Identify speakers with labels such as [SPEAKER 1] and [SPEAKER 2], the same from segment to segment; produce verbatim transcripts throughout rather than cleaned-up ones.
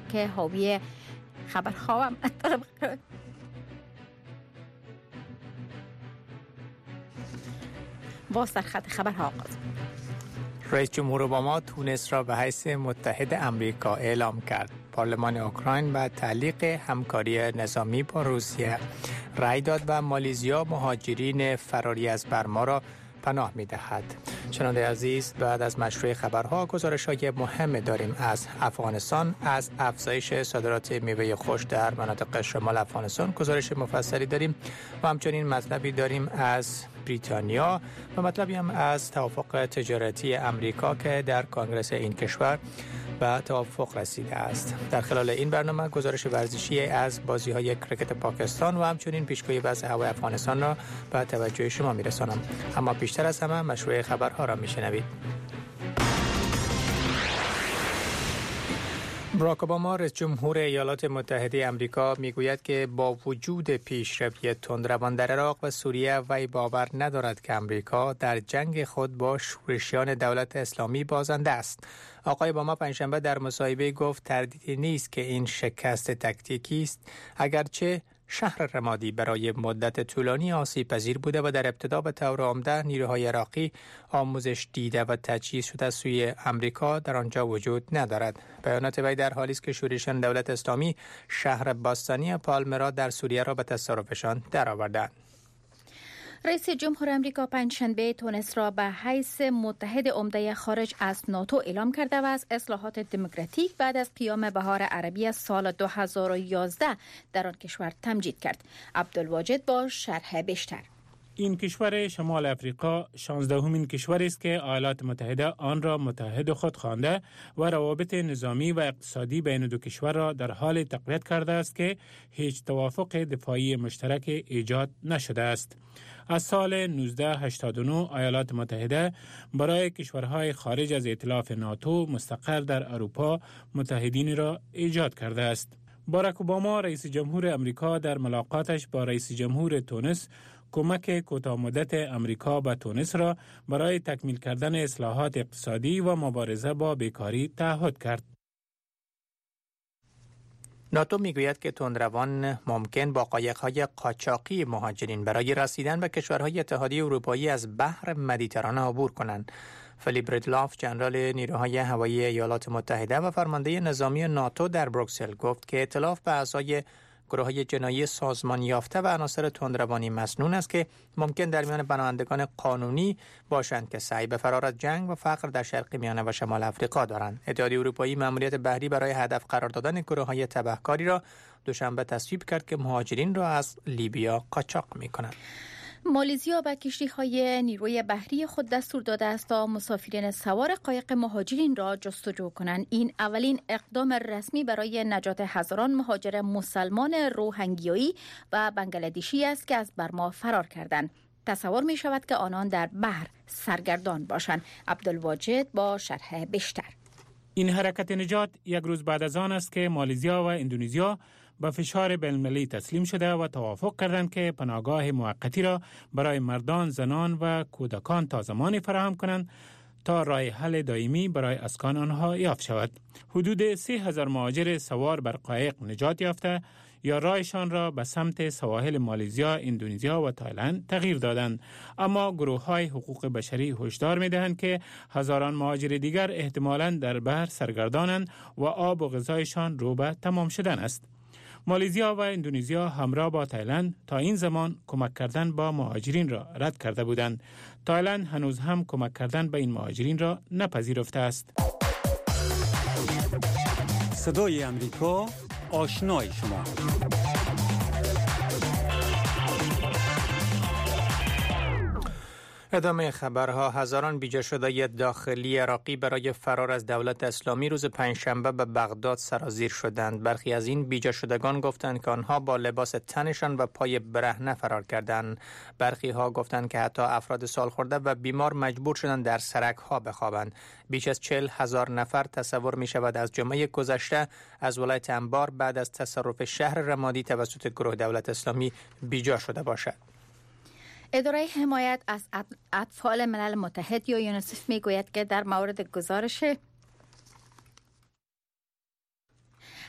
[SPEAKER 1] که حاوی خبرها و مطالب باز در خط خبرها آغاز.
[SPEAKER 2] رئیس جمهور اوباما تونس را به حیث متحد آمریکا اعلام کرد. پارلمان اوکراین به تعلیق همکاری نظامی با روسیه رأی داد و مالیزیا مهاجرین فراری از برما را پناه می‌دهد. شنونده عزیز، بعد از مشروع خبرها گزارش‌های مهم داریم از افغانستان. از افزایش صادرات میوه خوش در مناطق شمال افغانستان گزارش مفصلی داریم و همچنین مطلبی داریم از بریتانیا و مطلبی هم از توافق تجارتی امریکا که در کنگره این کشور به توافق رسیده است. در خلال این برنامه گزارش ورزشی از بازی‌های کرکت پاکستان و همچنین پیشگویی وضع هوای افغانستان را به توجه شما می‌رسانم. اما بیشتر از همه مشروع خبرها را می‌شنوید. باراک اوباما رئیس جمهور ایالات متحده آمریکا میگوید که با وجود پیشروی تندروان در عراق و سوریه وی باور ندارد که آمریکا در جنگ خود با شورشیان دولت اسلامی بازنده است. آقای اوباما پنجشنبه در مصاحبه گفت تردیدی نیست که این شکست تاکتیکی است، اگرچه شهر رمادی برای مدت طولانی آسیب پذیر بوده و در ابتدا به طور عمده نیروهای عراقی آموزش دیده و تجهیز شده سوی امریکا در آنجا وجود ندارد. بیانات وی در حالی است که شورشیان دولت اسلامی شهر باستانی پالمرا در سوریه را به تصرفشان درآوردند.
[SPEAKER 1] رئیس جمهور آمریکا پنجشنبه تونس را به حیث متحد عمده خارج از ناتو اعلام کرده و از اصلاحات دموکراتیک بعد از قیام بهار عربی سال دو هزار و یازده در آن کشور تمجید کرد. عبدالواجد با شرح بیشتر.
[SPEAKER 3] این کشور شمال افریقا شانزدهمین کشوری است که ایالات متحده آن را متحد خود خوانده و روابط نظامی و اقتصادی بین دو کشور را در حال تقویت کرده است که هیچ توافق دفاعی مشترک ایجاد نشده است. از سال نوزده هشتاد و نه ایالات متحده برای کشورهای خارج از ائتلاف ناتو مستقر در اروپا متحدین را ایجاد کرده است. باراک اوباما رئیس جمهور آمریکا در ملاقاتش با رئیس جمهور تونس کمک کوتاه‌مدت آمریکا به تونس را برای تکمیل کردن اصلاحات اقتصادی و مبارزه با بیکاری تعهد کرد.
[SPEAKER 2] ناتو میگوید که تندروان ممکن با قایق‌های قاچاقی مهاجرین برای رسیدن به کشورهای اتحادیه اروپایی از بحر مدیترانه عبور کنند. فلیپ ریدلاف ژنرال نیروهای هوایی ایالات متحده و فرمانده نظامی ناتو در بروکسل گفت که ائتلاف به اعضای گروه‌های جنایی سازمان یافته و عناصر تندروانی مسنون است که ممکن در میان پناهندگان قانونی باشند که سعی به فرار از جنگ و فقر در شرق میانه و شمال افریقا دارند. اتحادیه اروپایی مأموریت بحری برای هدف قرار دادن گروه‌های تبهکاری را دوشنبه تصویب کرد که مهاجرین را از لیبیا قاچاق می‌کنند.
[SPEAKER 1] مالیزیا به کشتی‌های نیروی بحری خود دستور داده است تا مسافرین سوار قایق مهاجرین را جستجو کنند. این اولین اقدام رسمی برای نجات هزاران مهاجر مسلمان روهنگیایی و بنگلادشی است که از برما فرار کردند. تصور می شود که آنان در بحر سرگردان باشند. عبدالواجد با شرح بیشتر.
[SPEAKER 3] این حرکت نجات یک روز بعد از آن است که مالزیا و اندونزیا به فشار بین‌المللی تسلیم شده و توافق کردند که پناهگاه موقتی را برای مردان، زنان و کودکان تا زمانی فراهم کنند تا راه حل دائمی برای اسکان آنها یافت شود. حدود سه هزار مهاجر سوار بر قایق نجات یافته یا راهشان را به سمت سواحل مالزیا، اندونزیا و تایلند تغییر دادند. اما گروه‌های حقوق بشری هشدار می‌دهند که هزاران مهاجر دیگر احتمالاً در بحر سرگردانند و آب و غذایشان رو به تمام شدن است. مالزیا و اندونزیا همراه با تایلند تا این زمان کمک کردن با مهاجرین را رد کرده بودند. تایلند هنوز هم کمک کردن به این مهاجرین را نپذیرفته است.
[SPEAKER 4] صدای امریکا، آشنای شما.
[SPEAKER 2] ادامه خبرها. هزاران بیجا شده داخلی عراقی برای فرار از دولت اسلامی روز پنجشنبه به بغداد سرازیر شدند. برخی از این بیجا شدگان گفتند که آنها با لباس تنشان و پای برهنه فرار کردند. برخی ها گفتند که حتی افراد سالخورده و بیمار مجبور شدند در سرک ها بخوابند. بیش از چهل هزار نفر تصور می شود از جمعه گذشته از ولایت انبار بعد از تصرف شهر رمادی توسط گروه دولت اسلامی بیجا شده باشد.
[SPEAKER 1] اداره حمایت از اطفال ملل متحد یا یونیسف میگوید که در مورد گزارش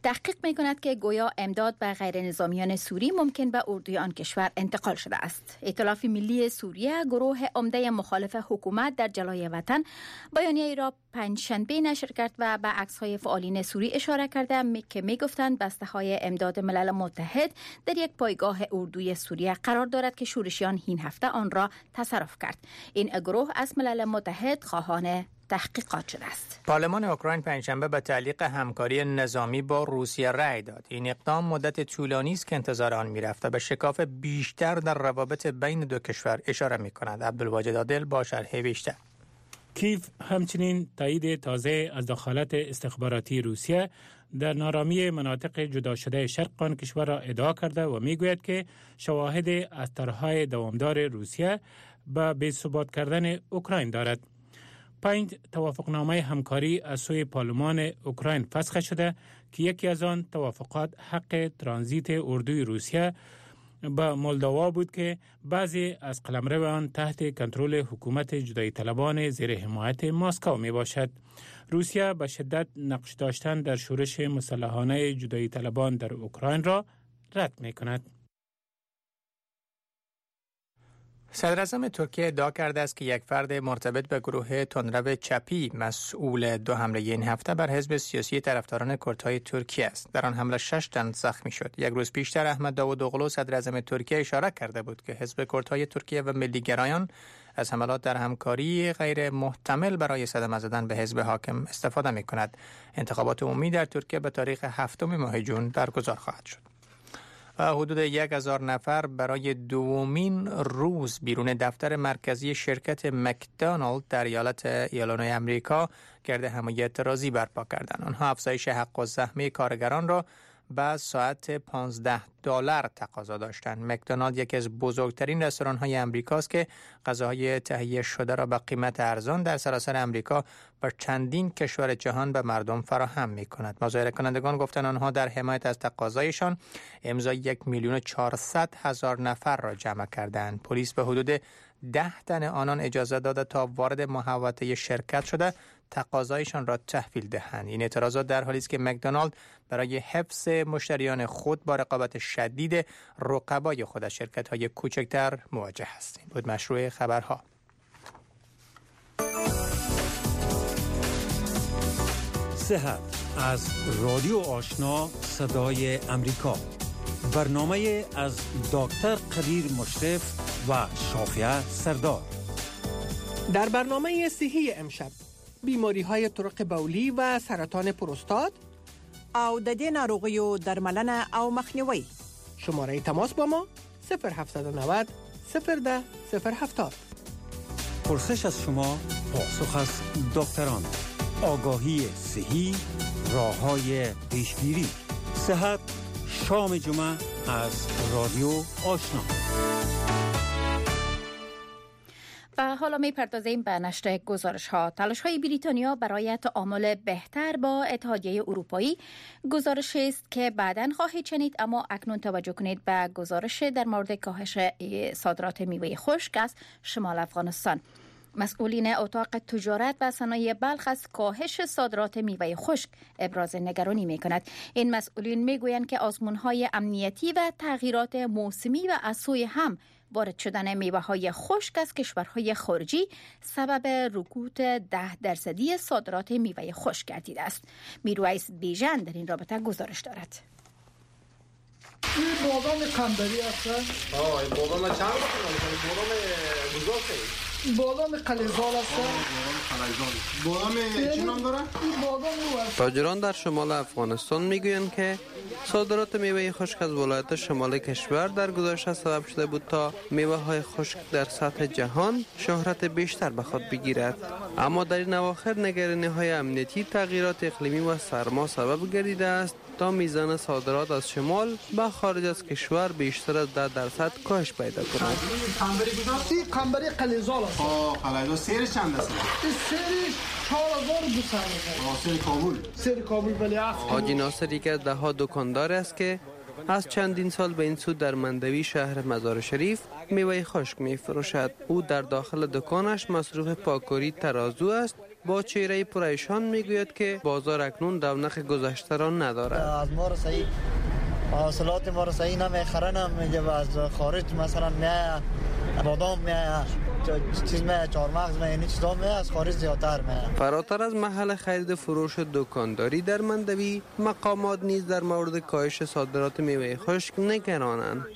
[SPEAKER 1] تحقیق می کند که گویا امداد به غیر نظامیان سوری ممکن به اردوی آن کشور انتقال شده است. ائتلاف ملی سوریه، گروه عمده مخالف حکومت در جلای وطن، بیانیه ای را پنجشنبه نشر کرد و به عکس‌های فعالین سوری اشاره کرده می که می گفتند بسته های امداد ملل متحد در یک پایگاه اردوی سوریه قرار دارد که شورشیان این هفته آن را تصرف کرد. این گروه از ملل متحد خواهان تحقیقات شده است.
[SPEAKER 2] پارلمان اوکراین پنجشنبه به تعلیق همکاری نظامی با روسیه رأی داد. این اقدام مدت طولانی است که انتظار آن می‌رفت و به شکاف بیشتر در روابط بین دو کشور اشاره می‌کند. عبدالواجد عادل با شرح بیشتر.
[SPEAKER 3] کیف همچنین تایید تازه از دخالت استخباراتی روسیه در نارامی مناطق جدا شده شرق آن کشور را ادعا کرده و میگوید که شواهد از طرح‌های دوامدار روسیه به بی‌ثبات کردن اوکراین دارد. پنج توافقنامه همکاری از سوی پارلمان اوکراین فسخ شده که یکی از آن توافقات حق ترانزیت اردوی روسیه به مولداوا بود که بعضی از قلمرو آن تحت کنترل حکومت جدایی طلبان زیر حمایت مسکو می باشد. روسیه به شدت نقش داشتن در شورش مسلحانه جدایی طلبان در اوکراین را رد می کند.
[SPEAKER 2] صدر اعظم ترکیه ادعا کرده است که یک فرد مرتبط به گروه تندرو چپی مسئول دو حمله این هفته بر حزب سیاسی طرفداران کردهای ترکیه است. در آن حمله شش تن زخمی شد. یک روز پیشتر احمد داوودوغلو صدر اعظم ترکیه اشاره کرده بود که حزب کردهای ترکیه و ملیگرایان از حملات در همکاری غیر محتمل برای صدمه زدن به حزب حاکم استفاده می کند. انتخابات عمومی در ترکیه به تاریخ هفتم ماه جون برگزار خواهد شد. و حدود یک هزار نفر برای دومین روز بیرون دفتر مرکزی شرکت مکدونالد در ایالت ایالانوی امریکا گرد همایی اعتراضی برپا کردند. آنها افزایش حق الزحمه کارگران را به ساعت پانزده دلار تقاضا داشتند. مکدونالد یکی از بزرگترین رستوران‌های امریکاست که غذاهای تهیه شده را به قیمت ارزان در سراسر امریکا و چندین کشور جهان به مردم فراهم می‌کند. مظاهره کنندگان گفتند آنها در حمایت از تقاضایشان امضای یک میلیون و چهارصد هزار نفر را جمع کردند. پلیس به حدود ده تن آنان اجازه داده تا وارد محوطه شرکت شده تقاضایشان را تحویل دهند. این اعتراضات در حالی است که مکدونالد برای حفظ مشتریان خود با رقابت شدید رقبای خود از شرکت‌های کوچکتر مواجه است. این بود مشروع خبرها.
[SPEAKER 4] صحت از رادیو آشنا صدای امریکا، برنامه از دکتر قدیر مشرف و شافیه سردار.
[SPEAKER 5] در برنامه صحی امشب بیماری های طرق بولی و سرطان پروستات
[SPEAKER 6] او د دې ناروغیو درملنه او مخنیوي.
[SPEAKER 5] شماره تماس با ما صفر هفت نه صفر صفر ده صفر هفتاد.
[SPEAKER 4] پرسش از شما، پاسخ از دکتران. آگاهی صحی، راه‌های پیشگیری. صحت شام جمعه از رادیو آشنا.
[SPEAKER 1] و حالا می پردازیم به نشر گزارش ها. تلاش های بریتانیا برای تعامل بهتر با اتحادیه اروپایی گزارشی است که بعداً خواهید شنید، اما اکنون توجه کنید به گزارش در مورد کاهش صادرات میوه خشک از شمال افغانستان. مسئولین اتاق تجارت و صنایع بلخ از کاهش صادرات میوه خشک ابراز نگرانی می کند. این مسئولین می گویند که آزمون‌های امنیتی و تغییرات موسمی و از سوی هم وارد شدن میوه های خشک از کشورهای خارجی سبب رکود ده درصدی صادرات میوه خشک گردیده است. میرویس بیژن در این رابطه گزارش دارد.
[SPEAKER 7] این بادام قندری است. آه این بادام چند بخورم؟ بادام بزرگه. بادام قلیزار است. بادام چی نام داره؟ این بادام
[SPEAKER 8] تاجران در شمال افغانستان میگویند که صادرات میوه خشک از ولایت شمال کشور در گذشته سبب شده بود تا میوه های خشک در سطح جهان شهرت بیشتر به خود بگیرد، اما در این اواخر نگرانی های امنیتی، تغییرات اقلیمی و سرما سبب گردیده است تا میزان صادرات از شمال به خارج از کشور بیشتر از ده درصد کاهش پیدا کند.
[SPEAKER 7] این قنبری قلیزال است. آه قلیزال سیرش چند است؟ سیرش چهار هزار و دویست است. سیر کابل. سیر کابل ولی افت.
[SPEAKER 8] حاجی ناصر یک از ده ها دکاندار است که از چندین سال به این سو در مندوی شهر مزار شریف میوه خشک می فروشد. او در داخل دکانش مصروف پاکوری ترازو است با چهره پریشان میگوید که بازار اکنون رونق گذشته را ندارد.
[SPEAKER 9] از ما رو صحیح حاصلات ما رو صحیح نمیخرن، میگه از خارج مثلا میایه بادام میایه چیز میایه چهارمغز میایه این چیزا میایه از خارج زیادتر میایه.
[SPEAKER 8] فراتر از محل خرید فروش دکانداری در مندوی، مقامات نیز در مورد کاهش صادرات میوه خشک نگرانند.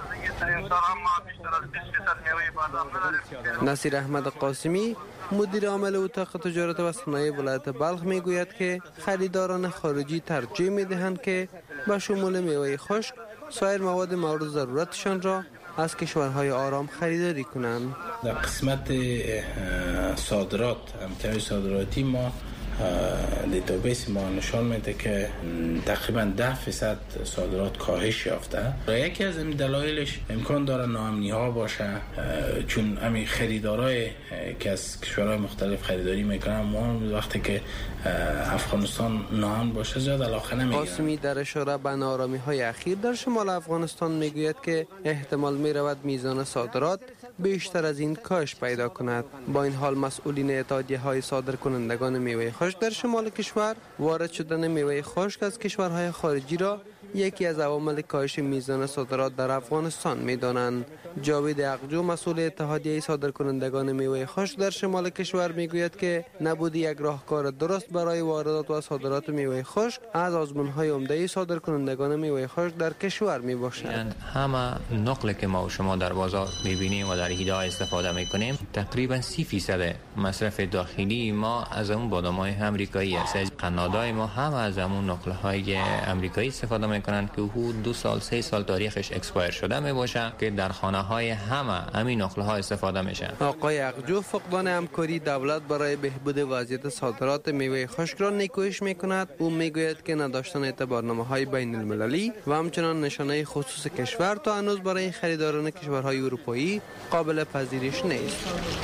[SPEAKER 8] نصیر احمد قاسمی مدیر عامل اتاق تجارت و صنایع ولایت بلخ میگوید که خریداران خارجی ترجیح میدهند که به شمول میوه خشک سایر مواد مورد ضرورتشان را از کشورهای آرام خریداری کنند.
[SPEAKER 10] در قسمت صادرات، امتیاز صادراتی ما دیتابیس ما نشان میده که تقریبا ده فیصد صادرات کاهش یافته. یکی از این دلایلش امکان داره ناامنی ها باشه، چون همین خریدارای که از کشورهای مختلف خریداری میکنن ما وقتی که افغانستان ناامن باشه زیاد علاقه نمیگیرن.
[SPEAKER 8] قاسمی در اشاره به ناآرامی های اخیر در شمال افغانستان میگوید که احتمال میرود میزان صادرات بیشتر از این کاهش پیدا کند. با این حال مسئولین اتحادیه های صادر کنندگان میوه خشک در شمال کشور وارد شدن میوه خشک از کشورهای خارجی را یکی از عوامل کاهش میزان صادرات در افغانستان می‌دانند. جاوید اقجو مسئول اتحادیه صادرکنندگان میوه خشک در شمال کشور میگوید که نبود یک راهکار درست برای واردات و صادرات میوه خشک از آزمون‌های عمده صادرکنندگان میوه خشک در کشور میباشد.
[SPEAKER 11] همه نقل که ما و شما در بازار میبینیم و در ایده استفاده میکنیم تقریبا سی فیصد مصرف داخلی ما از اون بادام‌های آمریکایی است. از کانادای ما هم از اون نقل‌های آمریکایی استفاده میکنن که حدود دو سال سه سال تاریخش اکسپایر شده میباشه که در خانه های همه همین نقل ها استفاده میشه.
[SPEAKER 8] آقای اقجو فقدان همکاری دولت برای بهبود وضعیت صادرات میوه خشک را نیکویش میکند. او میگوید که نداشتن اعتبارنامه های بین المللی و همچنان نشانه خصوص کشور تا هنوز برای خریداران کشورهای اروپایی قابل پذیرش نیست.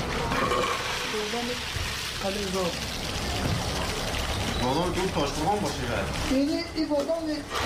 [SPEAKER 7] بادام دو تاشقان باشه بعد
[SPEAKER 12] این این بادام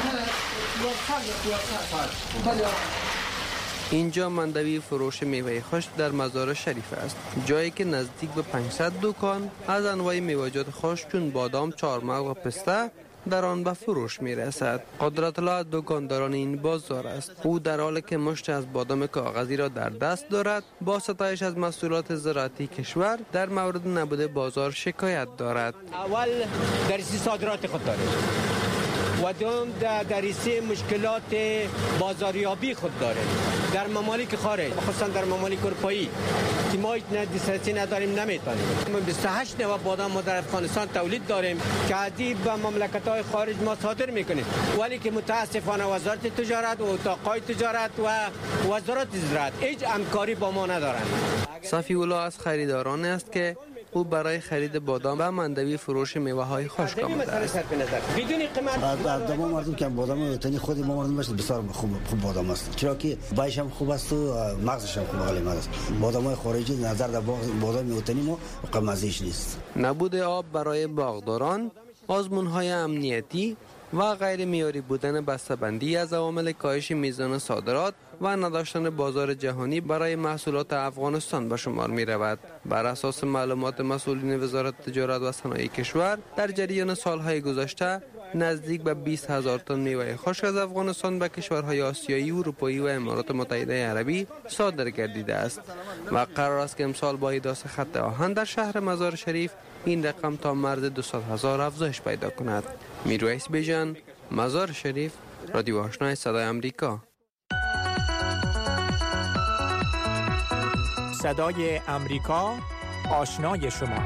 [SPEAKER 8] اینجا مندوی فروش میوه خشک در مزار شریف است، جایی که نزدیک به پانصد دکان از انواع میوه‌جات خشک چون بادام، چهارمغز و پسته در آن به فروش می رسد. قدرت الله دکانداران این بازار است. او در حالی که مشت از بادام کاغذی را در دست دارد با ستایش از محصولات زراعتی کشور در مورد نبود بازار شکایت دارد.
[SPEAKER 13] اول درسی صادرات خود دارد و دوم درسی مشکلات بازاریابی خود داره در ممالک خارج، خصوصا در ممالک اروپایی که ما دسترسی نداریم نمیتونیم. ما بیست و هشت نوع بادام ما در افغانستان تولید داریم که عادی به مملکت‌های خارج ما صادر میکنیم، ولی که متاسفانه وزارت تجارت و اتاق‌های تجارت و وزارت زراعت هیچ همکاری با ما ندارند.
[SPEAKER 8] صفی الله از خریداران است که او برای خرید بادام و مندوی فروش میوه های خشک آمده است.
[SPEAKER 13] بدون قیمت
[SPEAKER 14] از دما مردم که بادام وطنی خود ما مردم باشه بسیار خوب خوب بادام است، چرا که بایش هم خوب است و مغزش هم خوب غلیظ است. بادام خارجی نظر در بادام وطنی ما قیمتش نیست.
[SPEAKER 8] نبود آب برای باغداران، آزمون های امنیتی و غیر معیاری بودن بسته‌بندی از عوامل کاهش میزان صادرات و نداشتن بازار جهانی برای محصولات افغانستان به شمار می رود. بر اساس معلومات مسئولین وزارت تجارت و صنایع کشور در جریان سالهای گذشته نزدیک به بیست هزار تن میوه خشک از افغانستان به کشورهای آسیایی، اروپایی و امارات متحده عربی صادر گردیده است و قرار است که امسال با ایجاد خط آهن در شهر مزار شریف این رقم تا مرز دویست هزار افزایش پیدا کند. میرویس بیژن، مزار شریف، رادیو آشنای صدای آمریکا.
[SPEAKER 2] صدای آمریکا، آشنای شما.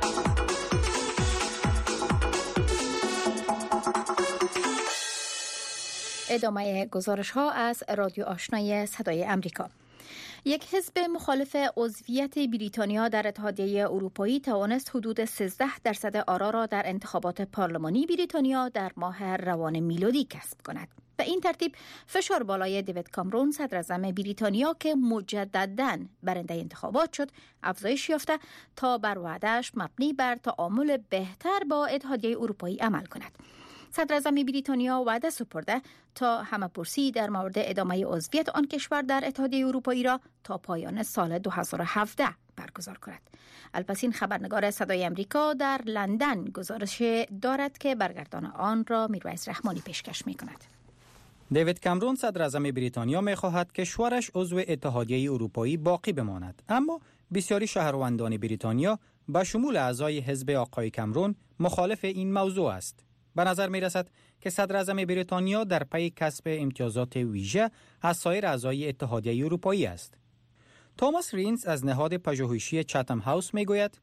[SPEAKER 1] ادامه گزارش ها از رادیو آشنای صدای آمریکا. یک حزب مخالف عضویت بریتانیا در اتحادیه اروپایی توانست حدود سیزده درصد آرا را در انتخابات پارلمانی بریتانیا در ماه روان میلادی کسب کند. به این ترتیب فشار بالای دیوید کامرون صدراعظم بریتانیا که مجدداً برنده انتخابات شد افزایش یافته تا بر وعده‌اش مبنی بر تعامل بهتر با اتحادیه اروپایی عمل کند. صدراعظم بریتانیا وعده سپرده تا همه‌پرسی در مورد ادامه عضویت آن کشور در اتحادیه اروپایی را تا پایان سال دو هزار و هفده برگزار کند. الپسین خبرنگار صدای امریکا در لندن گزارش دارد که برگردان آن را میرویس رحمانی پیشکش می کند.
[SPEAKER 12] دیوید کامرون صدر اعظم بریتانیا می خواهد که کشورش عضو اتحادیه اروپایی باقی بماند، اما بسیاری شهروندان بریتانیا به شمول اعضای حزب آقای کامرون مخالف این موضوع است. به نظر می رسد که صدر اعظم بریتانیا در پی کسب امتیازات ویژه از سایر اعضای اتحادیه اروپایی است. توماس رینز از نهاد پژوهشی چاتم هاوس می گوید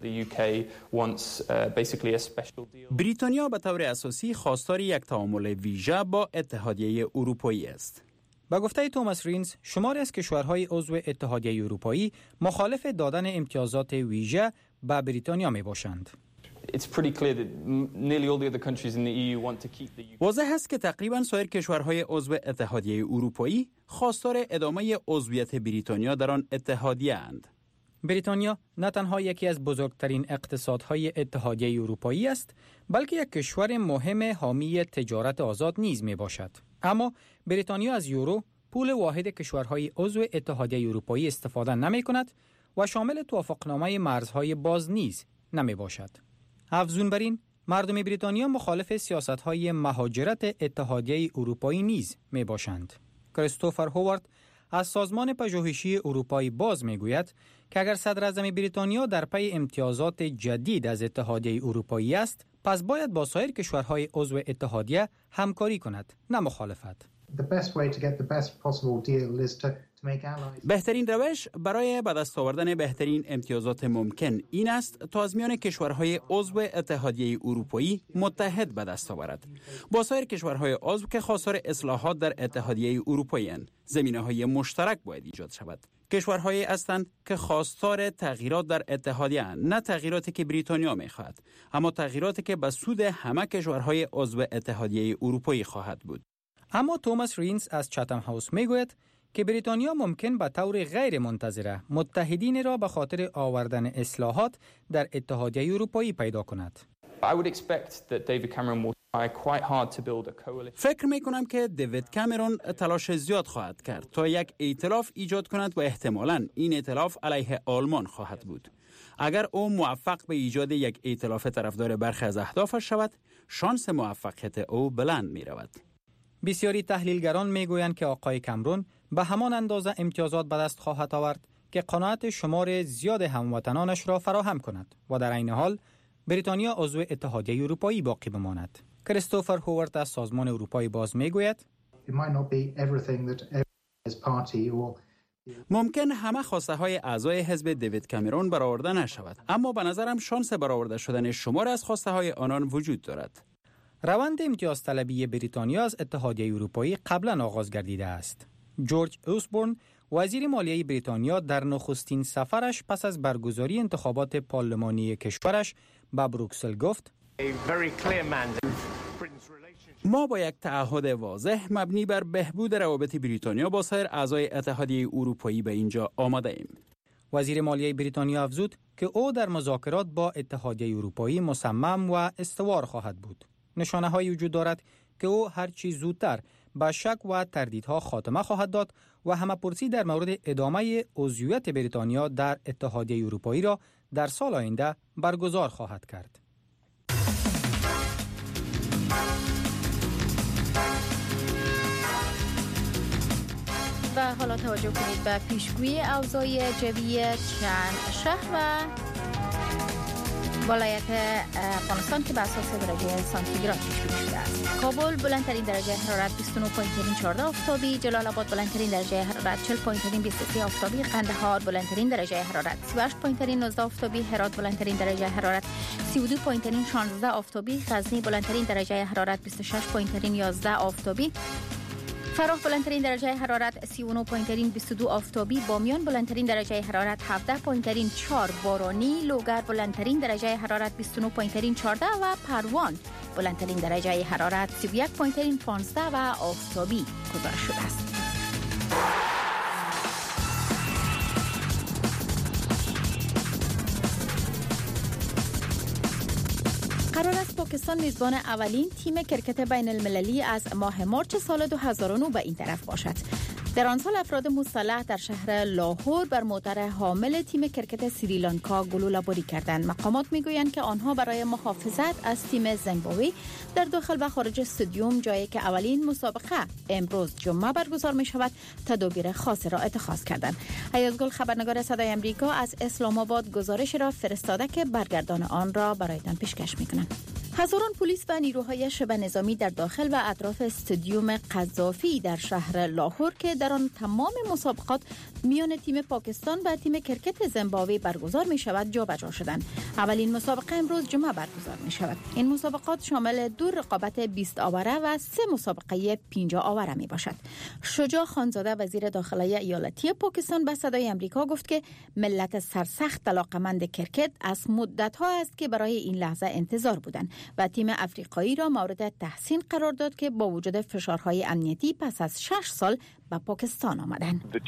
[SPEAKER 15] بریتانیا به طور اساسی خواستار یک تعامل ویژه با اتحادیه اروپایی است.
[SPEAKER 12] با گفته توماس رینز، شماری از کشورهای عضو اتحادیه اروپایی مخالف دادن امتیازات ویژه به بریتانیا می باشند.
[SPEAKER 15] واضح است که تقریبا سایر کشورهای عضو اتحادیه اروپایی خواستار ادامه عضویت بریتانیا در آن اتحادیه اند.
[SPEAKER 12] بریتانیا نه تنها یکی از بزرگترین اقتصادهای اتحادیه اروپایی است، بلکه یک کشور مهم حامی تجارت آزاد نیز می باشد. اما بریتانیا از یورو، پول واحد کشورهای عضو اتحادیه اروپایی، استفاده نمی کند و شامل توافقنامه مرزهای باز نیز نمی باشد. افزون بر این، مردم بریتانیا مخالف سیاست‌های مهاجرت اتحادیه اروپایی نیز می باشند. کریستوفر هوارد از سازمان پژوهشی اروپایی باز می گوید که اگر صدر اعظم بریتانیا در پی امتیازات جدید از اتحادیه اروپایی است، پس باید با سایر کشورهای عضو اتحادیه همکاری کند، نه مخالفت.
[SPEAKER 15] بهترین روش برای به دست آوردن بهترین امتیازات ممکن این است تا از میان کشورهای عضو اتحادیه اروپایی متحد به دست آورد. با سایر کشورهای عضو که خواستار اصلاحات در اتحادیه اروپایی اند، زمینه‌های مشترک باید ایجاد شود. کشورهایی هستند که خواستار تغییرات در اتحادیه اند، نه تغییراتی که بریتانیا می‌خواهد، اما تغییراتی که به سود همه کشورهای عضو اتحادیه اروپایی خواهد بود.
[SPEAKER 12] اما توماس رینز از چاتم هاوس میگوید که بریتانیا ممکن به طور غیر منتظره متحدین را به خاطر آوردن اصلاحات در اتحادیه اروپایی پیدا کند.
[SPEAKER 15] فکر می کنم که دیوید کامرون تلاش زیاد خواهد کرد تا یک ائتلاف ایجاد کند و احتمالاً این ائتلاف علیه آلمان خواهد بود. اگر او موفق به ایجاد یک ائتلاف طرفدار برخی از اهدافش شود، شانس موفقیت او بلند می رود.
[SPEAKER 12] بسیاری تحلیلگران میگویند که آقای کامرون به همان اندازه امتیازات به دست خواهد آورد که قناعت شمار زیاد هموطنانش را فراهم کند و در عین حال بریتانیا عضو اتحادیه اروپایی باقی بماند. کریستوفر هوارد از سازمان اروپایی باز میگوید
[SPEAKER 15] ممکن همه خواسته های اعضای حزب دیوید کامرون برآورده نشود، اما به نظرم شانس برآورده شدن شمار از خواسته های آنان وجود دارد.
[SPEAKER 12] روند امتیاز طلبی بریتانیا از اتحادیه اروپایی قبلا آغاز گردیده است. جورج اوسبورن، وزیر مالیه بریتانیا، در نخستین سفرش پس از برگزاری انتخابات پارلمانی کشورش به بروکسل گفت:
[SPEAKER 15] ما با یک تعهد واضح مبنی بر بهبود روابط بریتانیا با سایر اعضای اتحادیه اروپایی به اینجا آمده ایم.
[SPEAKER 12] وزیر مالیه بریتانیا افزود که او در مذاکرات با اتحادیه اروپایی مصمم و استوار خواهد بود. نشانه های وجود دارد که او هر چی زودتر به شک و تردیدها خاتمه خواهد داد و همه‌پرسی در مورد ادامه عضویت بریتانیا در اتحادیه اروپایی را در سال آینده برگزار خواهد کرد.
[SPEAKER 1] و حالا توجه کنید به پیشگویی اوضاع جوی چند شهر و ولایت افغانستان که بر اساس درجه سانتیگراد پیش‌بینی شده است. کابل بلندترین درجه حرارت بیست و نه و چهارده آفتابی، جلال آباد بلندترین درجه حرارت چهل و بیست و سه آفتابی، قندهار بلندترین درجه حرارت سی و هشت و نوزده آفتابی، هرات بلندترین درجه حرارت سی و دو و شانزده آفتابی، غزنی بلندترین درجه حرارت بیست و شش و یازده آفتابی، فراه بلندترین درجه حرارت سی و نه و بیست و دو آفتابی، بامیان بلندترین درجه حرارت هفده و چهار بارانی، لوگر بلندترین درجه حرارت بیست و نه و چهارده و پروان بلندترین درجه حرارت سی و یک و پانزده و آفتابی گزارش شده است. قرار است پاکستان میزبان اولین تیم کرکت بین المللی از ماه مارچ سال دو هزار و نه به این طرف باشد. در آن سال افراد مسلح در شهر لاهور بر موتر حامل تیم کرکت سریلانکا گلوله‌باری کردند. مقامات میگویند که آنها برای محافظت از تیم زیمبابوه در داخل و خارج استادیوم، جایی که اولین مسابقه امروز جمعه برگزار می شود، تدابیر خاصی را اتخاذ کردند. حیات گل خبرنگار صدای آمریکا از اسلام آباد گزارش را فرستاده که برگردان آن را برایتان پیشکش می‌کنند. هزاران پلیس و نیروهای شبه نظامی در داخل و اطراف استادیوم قذافی در شهر لاهور که در آن تمام مسابقات میان تیم پاکستان و تیم کرکت زیمبابوه برگزار می شود جابجا شدند. اولین مسابقه امروز جمعه برگزار می شود. این مسابقات شامل دو رقابت بیست آوره و سه مسابقه پنجاه آوره می باشد. شجاع خانزاده وزیر داخلی ایالتی پاکستان به صدای آمریکا گفت که ملت سرسخت علاقه‌مند کرکت از مدت‌ها است که برای این لحظه انتظار بودند و تیم افریقایی را مورد تحسین قرار داد که با وجود فشارهای امنیتی پس از شش سال به پاکستان آمدند.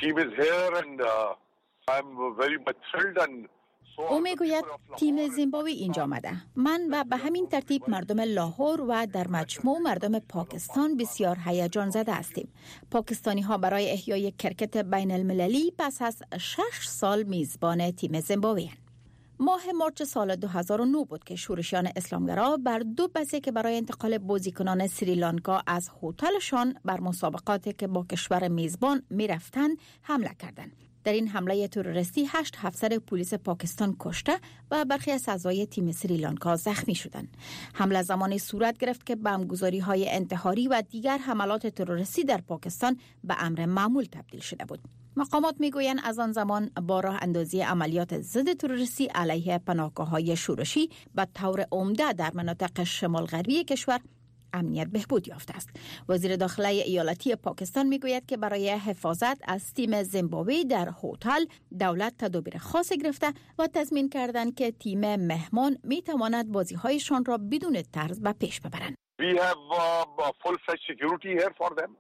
[SPEAKER 1] او میگوید تیم زیمبابوه اینجا آمده. من و به همین ترتیب مردم لاهور و در مجموع مردم پاکستان بسیار هیجان زده هستیم. پاکستانی ها برای احیای کرکت بین المللی پس از شش سال میزبان تیم زیمبابوه. ماه مارچ سال دو هزار و نه بود که شورشیان اسلامگرا بر دو بسی که برای انتقال بازیکنان سریلانکا از هتلشان بر مسابقاتی که با کشور میزبان میرفتند حمله کردند. در این حمله تروریستی هشت افسر پلیس پاکستان کشته و برخی از اعضای تیم سریلانکا زخمی شدند. حمله زمانی صورت گرفت که بمبگذاری‌های انتحاری و دیگر حملات تروریستی در پاکستان به امر معمول تبدیل شده بود. مقامات میگویند از آن زمان با راه اندازی عملیات ضد تروریستی علیه پناهگاه‌های شورشی به طور عمده در مناطق شمال غربی کشور امنیت بهبود یافته است. وزیر داخلی ایالتی پاکستان میگوید که برای حفاظت از تیم زیمبابوه در هتل دولت تدابیر خاصی گرفته و تضمین کردند که تیم مهمان میتواند بازی‌هایشان را بدون طرز به پیش ببرند.
[SPEAKER 16] We have uh, full fledged security here for them.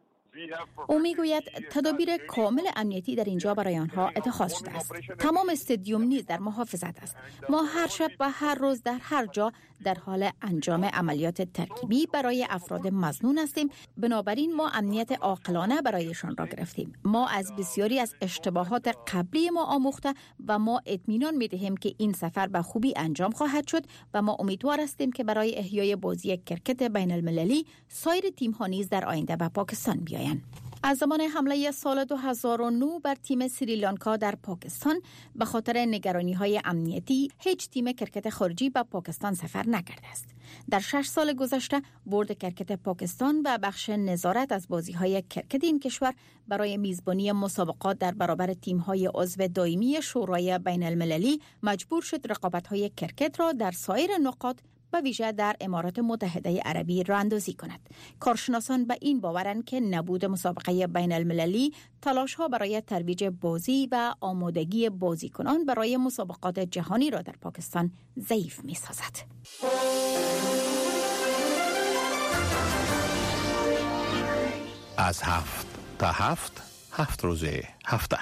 [SPEAKER 1] او میگوید تدابیر کامل امنیتی در اینجا برای آنها اتخاذ شده است. تمام استادیوم نیز در محافظت است. ما هر شب و هر روز در هر جا در حال انجام عملیات ترکیبی برای افراد مظنون هستیم. بنابراین ما امنیت عاقلانه برایشان را گرفتیم. ما از بسیاری از اشتباهات قبلی ما آموخته و ما اطمینان می‌دهیم که این سفر به خوبی انجام خواهد شد و ما امیدوار هستیم که برای احیای بازی کرکت بین المللی سایر تیم‌ها نیز در آینده به پاکستان بیایند. از زمان حمله سال دو هزار و نه بر تیم سریلانکا در پاکستان به خاطر نگرانی‌های امنیتی هیچ تیم کرکت خارجی به پاکستان سفر نکرده است. در شش سال گذشته بورد کرکت پاکستان و بخش نظارت از بازی‌های کرکت این کشور برای میزبانی مسابقات در برابر تیم‌های عضو دائمی شورای بین المللی مجبور شد رقابت‌های کرکت را در سایر نقاط به ویژه در امارات متحده عربی راه‌اندازی کند. کارشناسان به این باورند که نبود مسابقه بین المللی تلاش‌ها برای ترویج بازی و آمادگی بازیکنان برای مسابقات جهانی را در پاکستان ضعیف می‌سازد.
[SPEAKER 17] از هفت تا هفت، هفت روز هفته.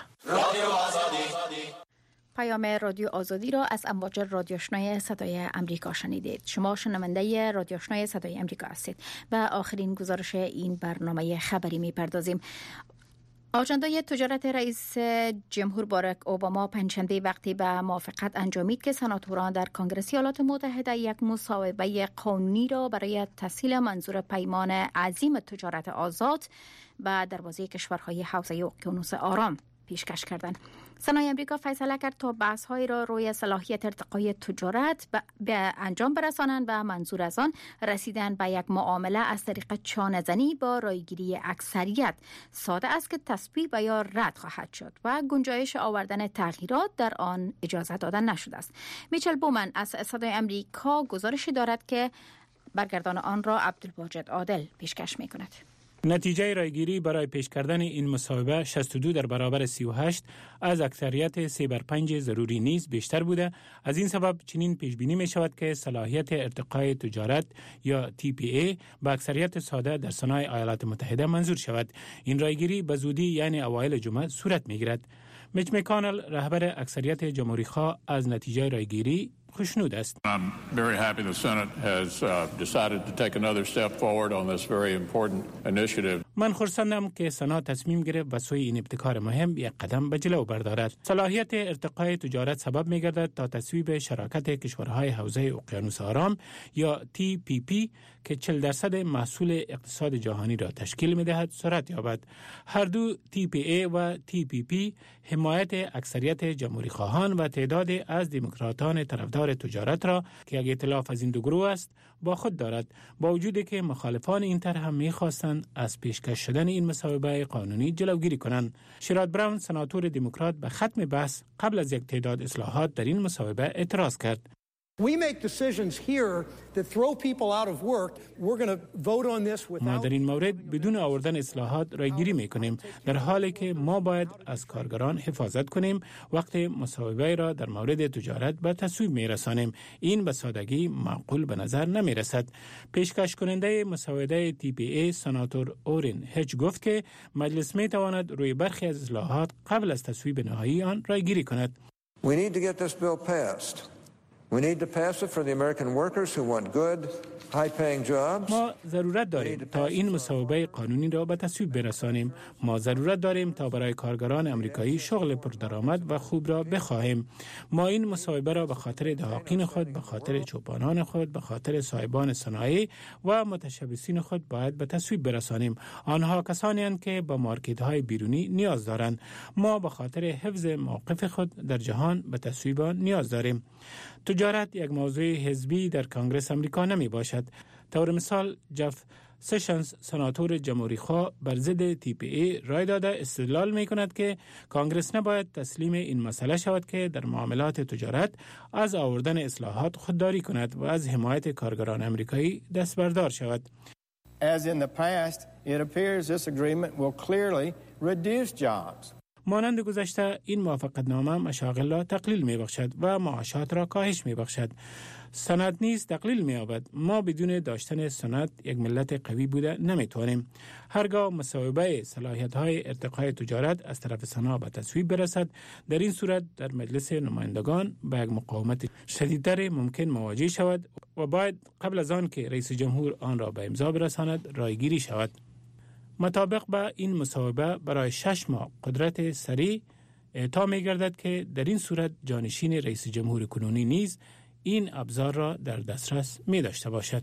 [SPEAKER 1] پیام رادیو آزادی را از امواج رادیو آشنای صدای امریکا شنیدید. شما شنونده رادیو آشنای صدای امریکا هستید و آخرین گزارش این برنامه خبری می‌پردازیم. آژاندای تجارت رئیس جمهور باراک اوباما پنجشنبه وقتی به موافقت انجامید که سناتوران در کنگره ایالات متحده یک مصوبه قانونی را برای تسهیل منظور پیمان عظیم تجارت آزاد به دروازه کشورهای حوزه اقیانوس آرام پیشکش کردند. سنای امریکا فیصله کرد تا بحث‌هایی را روی صلاحیت ارتقای تجارت به انجام برسانند و منظور از آن رسیدن به یک معامله از طریق چانه‌زنی با رایگیری اکثریت ساده است که تصویب و یا رد خواهد شد و گنجایش آوردن تغییرات در آن اجازه داده نشده است. میچل بومن از صدای امریکا گزارشی دارد که برگردان آن را عبدالواجد عادل پیشکش می‌کند.
[SPEAKER 3] نتیجه رایگیری برای پیش کردن این مصوبه شصت و دو در برابر سی و هشت از اکثریت سه بر پنج ضروری نیز بیشتر بوده. از این سبب چنین پیش بینی می شود که صلاحیت ارتقای تجارت یا تی پی ای با اکثریت ساده در سنای ایالات متحده منظور شود. این رایگیری به زودی یعنی اوایل جمعه صورت می گیرد. میچ مکانل رهبر اکثریت جمهوری خواه از نتیجه رایگیری خوشنود است.
[SPEAKER 18] I'm very happy the Senate has uh, decided to take another step forward on this very important initiative.
[SPEAKER 3] من خرسندم که سنا تصمیم گرفت به سوی این ابتکار مهم یک قدم به جلو بردارد. صلاحیت ارتقای تجارت سبب می گردد تا تصویب شراکت کشورهای حوزه اقیانوس آرام یا تی پی پی که چهل درصد محصول اقتصاد جهانی را تشکیل می دهد صورت یابد. هر دو تی پی ای و تی پی پی حمایت اکثریت جمهوری خواهان و تعداد از دموکراتان طرفدار تجارت را که یک ائتلاف از این دو گروه است با خود دارد، با وجودی که مخالفان این طرح هم می‌خواستند از پیشکش شدن این مصوبه قانونی جلوگیری کنند. شراد براون سناتور دموکرات به ختم بحث قبل از یک تعداد اصلاحات در این مصوبه اعتراض کرد.
[SPEAKER 19] We make decisions here that throw people out of work. We're going to vote on this without...
[SPEAKER 3] ما در این مورد بدون آوردن اصلاحات رایگیری میکنیم، در حالی که ما باید از کارگران حفاظت کنیم وقتی مصوبه را در مورد تجارت به تصویب میرسانیم. این به سادگی معقول به نظر نمیرسد. پیشکش کننده مصوبه تی پی ای سناتور اورین هج گفت که مجلس میتواند روی برخی از اصلاحات قبل از تصویب نهایی آن رایگیری کند.
[SPEAKER 20] We need to get this bill passed. We need to pass it for the American workers who want good, high-paying jobs.
[SPEAKER 3] ما ضرورت داریم تا این مصوبه قانونی را به تصویب برسانیم. ما ضرورت داریم تا برای کارگران امریکایی شغل پردرآمد و خوب را بخواهیم. ما این مصوبه را به خاطر دهاقین خود، به خاطر چوپانان خود، به خاطر صاحبان صنایع و متشبثین خود باید به تصویب برسانیم. آنها کسانی هستند که با مارکت‌های بیرونی نیاز دارند. ما به خاطر حفظ موقف خود در جهان به تصویب نیاز داریم. تجارت یک موضوع حزبی در کنگره امریکا نمی باشد. طور مثال جف سشنز سناتور جمهوری خواه بر ضد تی پی ای رای داده استدلال می کند که کنگره نباید تسلیم این مسئله شود که در معاملات تجارت از آوردن اصلاحات خودداری کند و از حمایت کارگران امریکایی دست بردار شود.
[SPEAKER 19] As in the past, it appears this agreement will clearly reduce jobs.
[SPEAKER 3] مانند گذشته این موافقتنامه مشاغل را تقلیل می بخشد و معاشات را کاهش می بخشد. سند نیز تقلیل می یابد. ما بدون داشتن سند یک ملت قوی بوده نمی توانیم. هرگاه مصوبه صلاحیت های ارتقای تجارت از طرف سنا به تصویب برسد، در این صورت در مجلس نمایندگان با یک مقاومت شدیدتر ممکن مواجه شود و باید قبل از آن که رئیس جمهور آن را به امضا برساند رایگیری شود. مطابق با این مصوبه برای شش ماه قدرت سریع اعطا می گردد که در این صورت جانشین رئیس جمهور کنونی نیز این ابزار را در دسترس می داشته باشد.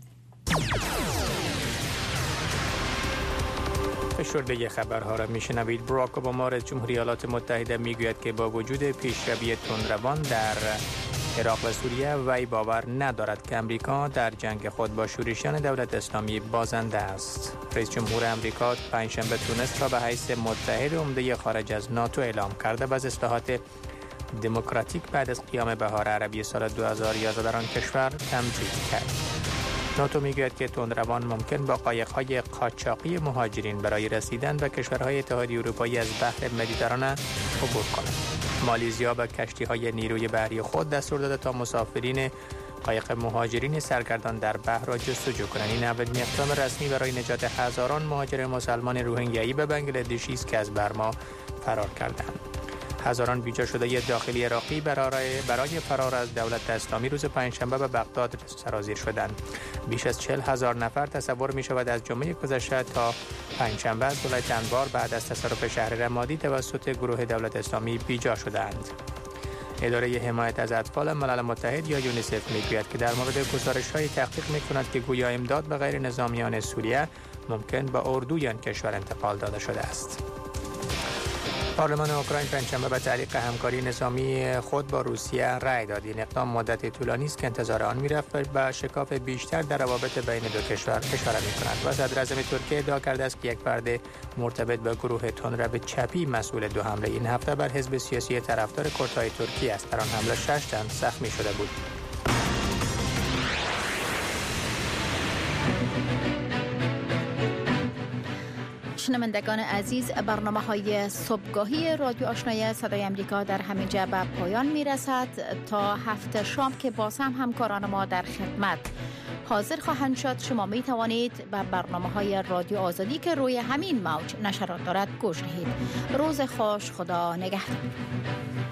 [SPEAKER 2] فشرده خبرها را می شنوید. براک اوباما رئیس جمهوری ایالات متحده می گوید که با وجود پیشروی تندروان در عراق و سوریه وی باور ندارد که امریکا در جنگ خود با شورشیان دولت اسلامی بازنده است. رئیس جمهور امریکا پنجشنبه تونس را به حیث متحد عمده خارج از ناتو اعلام کرده و از اصلاحات دموکراتیک بعد از قیام بهار عربی سال دو هزار و یازده در آن کشور تمجید کرد. ناتو میگوید که تندروان ممکن با قایق‌های قاچاقی مهاجرین برای رسیدن به کشورهای اتحادیه اروپایی از بحر مدیترانه عبور کند. مالیزیا به کشتی‌های نیروی بحری خود دستور داده تا مسافرین قایق مهاجرین سرگردان در بحر را جستجو کنند. این اولین اقدام رسمی برای نجات هزاران مهاجر مسلمان روهینگیایی به بنگلادشی است که از برما فرار کردند. هزاران بیجا شده داخلی عراقی برای برای فرار از دولت اسلامی روز پنجشنبه به بغداد سرازیر شدند. بیش از چهل هزار نفر تصور می شود از جمعه گذشته تا پنجشنبه از ولایت انبار بعد از تصرف شهر رمادی توسط گروه دولت اسلامی بیجا شدند. اداره حمایت از اطفال ملل متحد یا یونیسف میگوید که در مورد گزارش‌های تحقیق می‌کند که گویا امداد به غیر نظامیان سوریه ممکن به اردوی آن کشور انتقال داده شده است. پارلمان اوکراین پنجشنبه به تعلیق همکاری نظامی خود با روسیه رأی داد. این اقدام مدت طولانی است که انتظار آن می‌رفت به شکاف بیشتر در روابط بین دو کشور اشاره می‌کند. و صدر اعظم ترکیه ادعا کرده است که یک فرد مرتبط به گروه تندرو چپی مسئول دو حمله این هفته بر حزب سیاسی طرفدار کردهای ترکیه است. در آن حمله شش تن زخمی شده بود.
[SPEAKER 1] شنوندگان عزیز، برنامه های صبحگاهی رادیو آشنای صدای امریکا در همین جا به پایان می رسد. تا هفته شام که باز هم همکاران ما در خدمت حاضر خواهند شد، شما می توانید به برنامه های رادیو آزادی که روی همین موج نشرات دارد گوش دهید. روز خوش، خدا نگهدار.